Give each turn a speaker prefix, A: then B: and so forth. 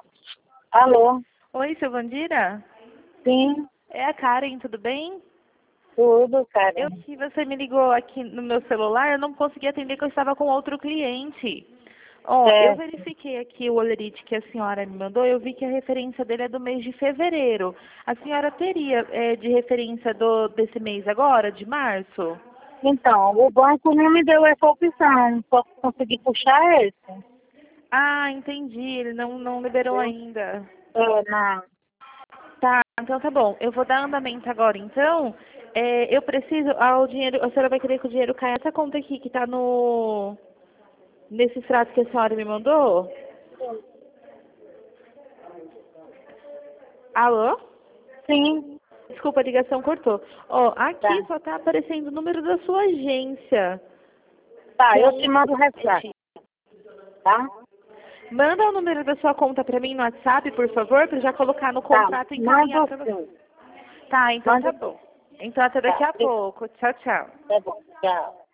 A: Alô?
B: Oi, seu Vandira?
A: Sim,
B: É a Karen, tudo bem?
A: tudo, cara.
B: Eu que você me ligou aqui no meu celular, eu não consegui atender que eu estava com outro cliente. Ó, eu
A: Certo.
B: verifiquei aqui o olerite que a senhora me mandou, eu vi que a referência dele é do mês de fevereiro. A senhora teria de referência desse mês agora, de março?
A: Então, o banco não me deu essa opção, só consegui puxar esse.
B: Ah, entendi, ele não liberou ainda.
A: Não.
B: Tá, então tá bom. Eu vou dar andamento agora, então. Eu preciso, o dinheiro, a senhora vai querer que o dinheiro caia nessa conta aqui, que tá nesse extrato que a senhora me mandou? Alô?
A: Sim,
B: Desculpa, a ligação cortou. Ó, aqui
A: tá.
B: só tá aparecendo o número da sua agência.
A: Tá,
B: Que é
A: eu te
B: um...
A: mando o restante, tá?
B: Manda o número da sua conta pra mim no WhatsApp, por favor, pra eu já colocar no
A: Tá,
B: contrato e encaminhar
A: manda
B: pra você.
A: sim.
B: Tá, então tá
A: Manda
B: bom.
A: sim.
B: Então até daqui
A: Tá,
B: a pouco. Tchau, tchau.
A: tá bom, tchau.